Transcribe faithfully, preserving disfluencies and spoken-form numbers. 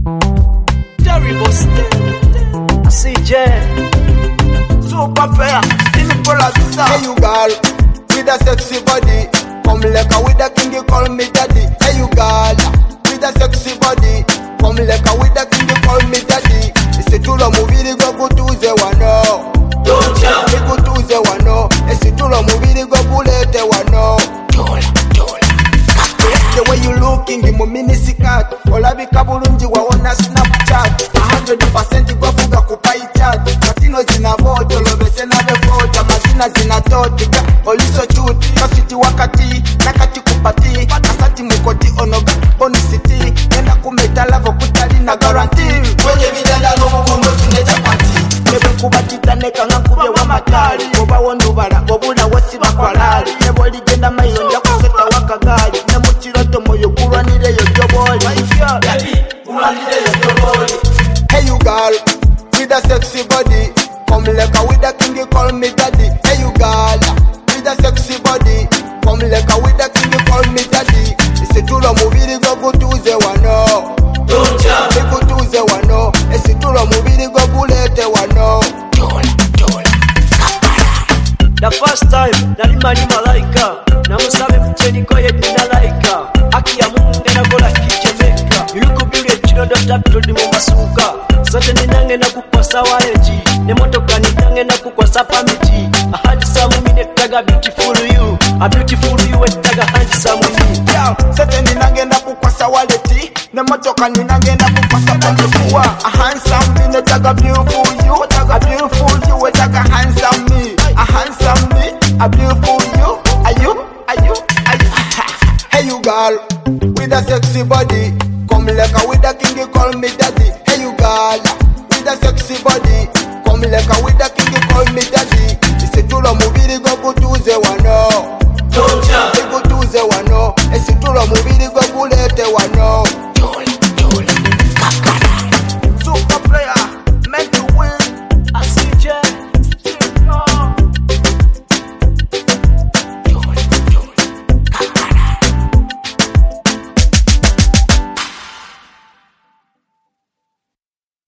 Terrible step. C J. Super fair. Simple as that. Hey you girl, with a sexy body. Come like a with a king, you call me daddy. Hey you girl, with a sexy body. Come like a with a king, you call me daddy. Ese tulo mubiri go gutuze wano. Don't jump. Go gutuze wano. Ese tulo mubiri go bulete wano. Dola, dola. The way you looking, mu miniskirt. Olabika bulungi waona Snapchat. one hundred percent go fuga kupai chat. Matino zina voto, lobese na befota. Mazina zina totika, oliso chuti. Kasiti wakati, nakati kupati. Asati mukoti onoga, bonisiti. Nenda kumetala vo kutali na guarantee. Kwenye vidanda nomu mungo tuneja pati. Nebe kubatita neka ngankubye wa matali. Oba wondubala, wabula wasi bakwalali. Nebo ligenda mayo nja kuseta wakagali. Nemu chiroto moyo kurwanire yo joboli. Hey you girl, with a sexy body. Come like a with a king, you call me daddy. Hey you girl, with a sexy body. Come like a with a king, you call me daddy. Ese tulo mubiri go gutuze wano. Don't jump. Go gutuze wano. Ese tulo mubiri go bulete wano. Dola, dola. The first time, nalimani malaika. Namusabe mcheni koye dinalaika. Aki ya mungu ngena gola kichemeka. Yuko bili echino dota tutodi mumasuka. Sote ninange na kukwasa waeji. Nemotoka ninange na kukwasa pamiti. A handsome mine taga beautiful you. A beautiful you etaga handsome me. Yo, sote ninange na kukwasa waleti. Nemotoka ninange na kukwasa pamiti. A handsome mine taga beautiful you. A beautiful you etaga handsome me. A handsome me, a beautiful you. Are you, are you, are you? Hey you girl, with a sexy body. Come like a with a king, you call me daddy. Hey you girl, with a sexy body. Come like a with a king, you call me daddy. Ese tulo mubiri go gutuze wano.